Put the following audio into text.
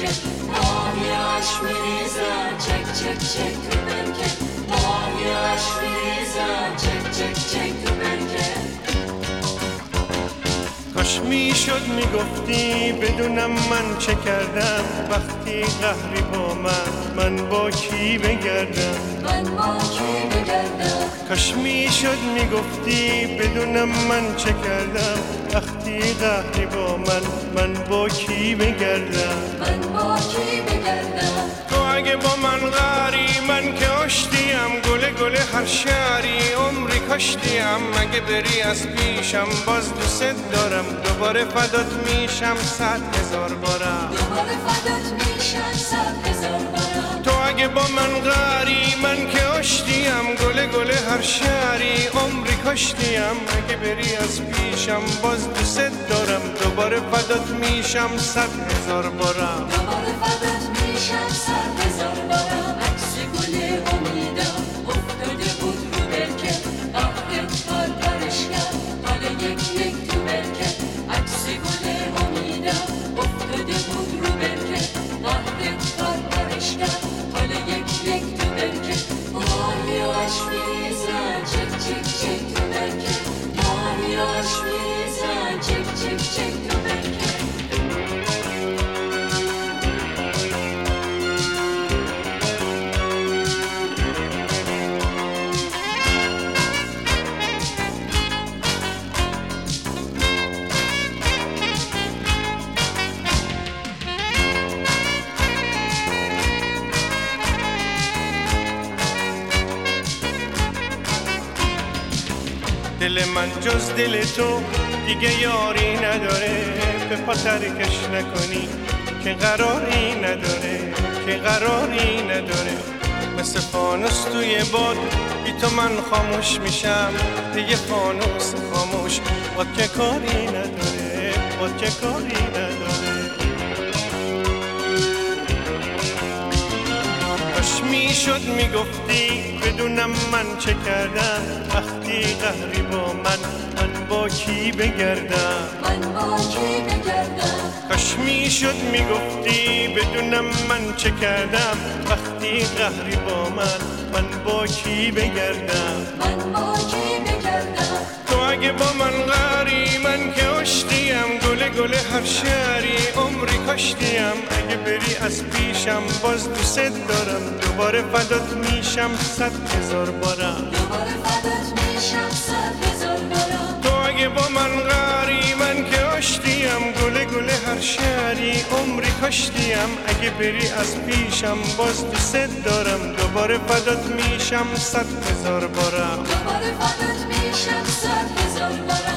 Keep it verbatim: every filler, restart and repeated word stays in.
برکه ماهی عشق میریزن چک چک چک تو برکه ماهی عشق میریزن چک چک چک تو برکه کاش میشد میگفتی بدونم من چه کردم وقتی قهری با من من با کی بگردم من با کی بگردم کاش میشد میگفتی بدونم من چه کردم وقتی قهری با من من با کی بگردم من با کی بگردم تو اگه با من غری من که آشتیم گله گله هر شهری عمری کاشتیم اگه بری از پیشم باز دوست دارم دوباره فدات میشم صد هزار بارم دوباره فدات میشم صد هزار بارم تو اگه با من غری من که آشتیم گله گله هر شهری عمری کاشتیم اگه بری از پیشم باز دوست دارم دوباره فدات میشم صد هزار بارم دوباره فدات میشم صد هزار بارم عکس گل امیدم افتاده بود رو برکه قهرت پرپرش کرد حالا یک یک تو برکه عکس گل امیدم افتاده بود رو برکه قهرت پرپرش کرد حالا یک یک تو برکه ماهی عشق میریزن چک چک چک تو برکه ماهی عشق میریزن چک چک چک تو برکه دل من جز دل تو دیگه یاری نداره به پا ترکش نکنی که قراری نداره که قراری نداره مثل فانوس توی باد بی تو من خاموش میشم دیگه فانوس خاموش باد که کاری نداره باد که کاری نداره کاش میشد میگفتی بدونم من چه کردم وقتی قهری با من من با کی بگردم من با کی بگردم کاش میشد میگفتی بدونم من چه کردم وقتی قهری با من من با کی بگردم من با کی بگردم تو اگه با من غری من که آشتیم گله گله هر شهری عمری کاشتیم اگه بری از پیشم باز دوست دارم دوباره فدات میشم صد هزار بارم دوباره فدات میشم صد هزار بارم تو اگه با من غری من که آشتیم گله گله هر شهری عمری کاشتیم اگه بری از پیشم باز دوست دارم دوباره فدات میشم صد هزار بارم دوباره فدات میشم صد هزار بارم